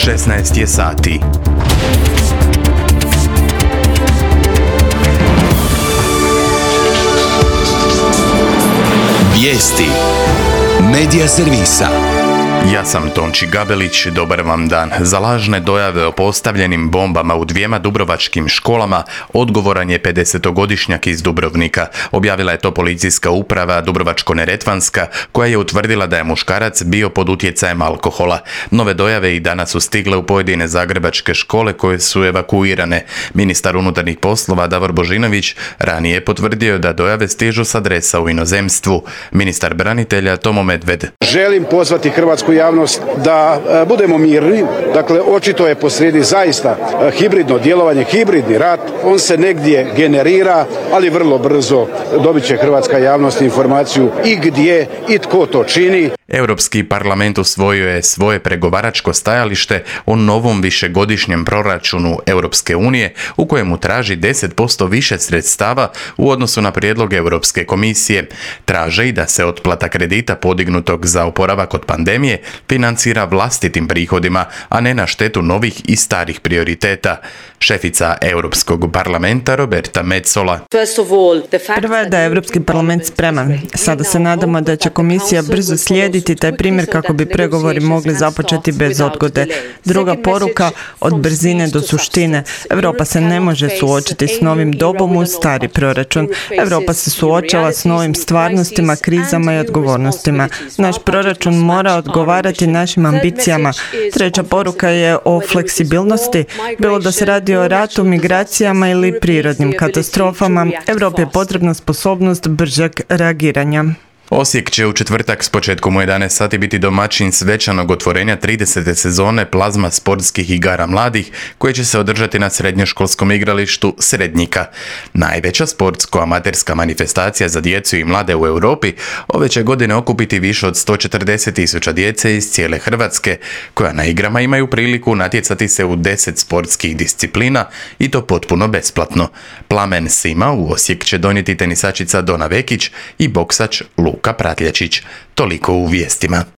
16 je sati. Vijesti Medija servisa. Ja sam Tonči Gabelić, dobar vam dan. Za lažne dojave o postavljenim bombama u 2 dubrovačkim školama odgovoran je 50-godišnjak iz Dubrovnika. Objavila je to policijska uprava Dubrovačko-neretvanska, koja je utvrdila da je muškarac bio pod utjecajem alkohola. Nove dojave i danas su stigle u pojedine zagrebačke škole koje su evakuirane. Ministar unutarnjih poslova Davor Božinović ranije je potvrdio da dojave stižu s adresa u inozemstvu. Ministar branitelja Tomo Medved. Želim pozvati hrvatsku javnost da budemo mirni. Dakle, očito je posrijedi zaista hibridno djelovanje, hibridni rat. On se negdje generira, ali vrlo brzo dobit će hrvatska javnost informaciju i gdje i tko to čini. Europski parlament usvojio je svoje pregovaračko stajalište o novom višegodišnjem proračunu Europske unije u kojemu traži 10% više sredstava u odnosu na prijedlog Europske komisije. Traže i da se otplata kredita podignutog za oporavak od pandemije financira vlastitim prihodima, a ne na štetu novih i starih prioriteta. Šefica Europskog parlamenta Roberta Metsola. Prvo je da je Europski parlament spreman. Sada se nadamo da će komisija brzo slijediti taj primjer kako bi pregovori mogli započeti bez odgode. Druga poruka, od brzine do suštine. Europa se ne može suočiti s novim dobom uz stari proračun. Europa se suočava s novim stvarnostima, krizama i odgovornostima. Naš proračun mora odgovarati našim ambicijama. Treća poruka je o fleksibilnosti. Bilo da se radi o ratu, migracijama ili prirodnim katastrofama, Europi je potrebna sposobnost bržeg reagiranja. Osijek će u četvrtak s početkom u 11 sati biti domaćin svečanog otvorenja 30. sezone plazma sportskih igara mladih koje će se održati na srednjoškolskom igralištu Srednjika. Najveća sportsko-amaterska manifestacija za djecu i mlade u Europi ove će godine okupiti više od 140.000 djece iz cijele Hrvatske, koja na igrama imaju priliku natjecati se u 10 sportskih disciplina i to potpuno besplatno. Plamen Sima u Osijek će donijeti tenisačica Dona Vekić i boksač Luka Pratljačić. Toliko u vijestima.